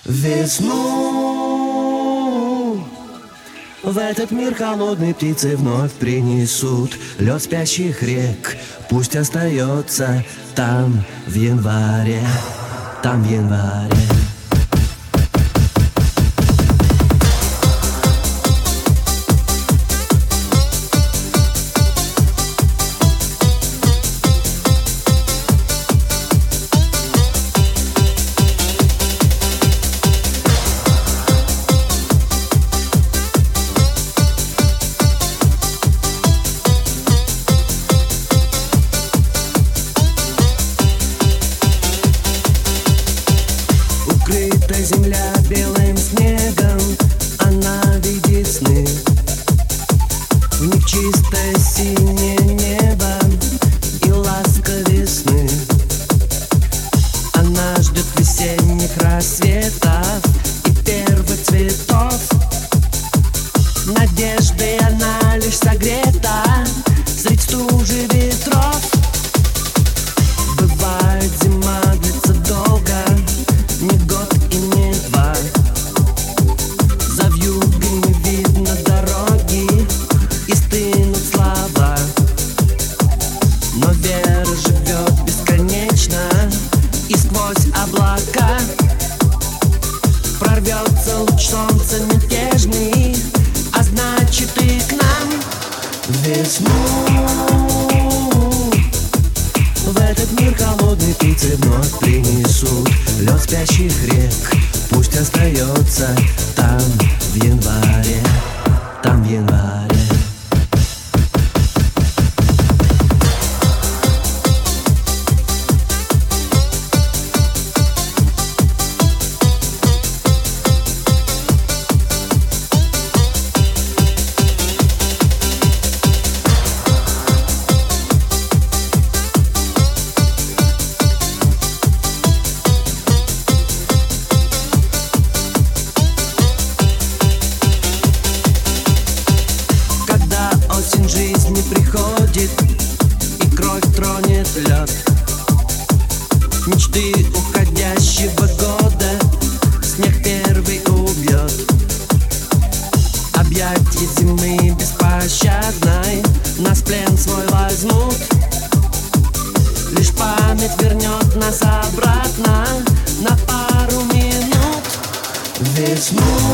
Весну в этот мир холодные птицы вновь принесут лед спящих рек. Пусть остается там в январе, там в январе. Земля белым снегом, она видит сны. В них чистое синее небо и ласка весны. Она ждет весенних рассветов и первых цветов. Надеждой она лишь согрета средь стужи ветров. Бывает, зима длится долго, не год и не два. За вьюгами видно дороги и стынут слова. Но вера живет бесконечно, и сквозь облака прорвется луч солнца мятежный, а значит и к нам весну. В этот мир холодные птицы вновь принесут лед спящих рек. Пусть остается там в январе, там в январе. Осень жизни приходит, и кровь тронет лед. Мечты уходящего года снег первый убьет. Объятия зимы беспощадной нас в плен свой возьмут. Лишь память вернет нас обратно на пару минут. Весну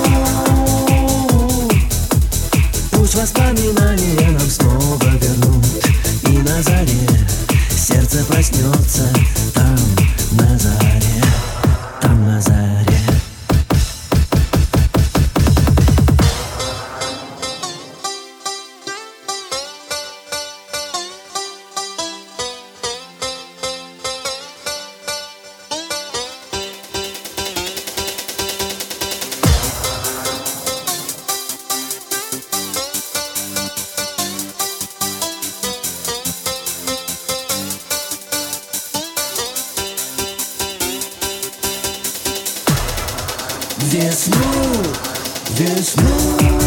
пусть воспоминания нам снова вернут. И на заре сердце проснется там на заре, там на заре. Весну, весну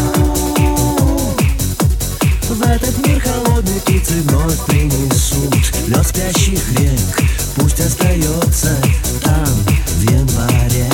в этот мир холодные птицы вновь принесут лед спящих рек. Пусть остается там в январе,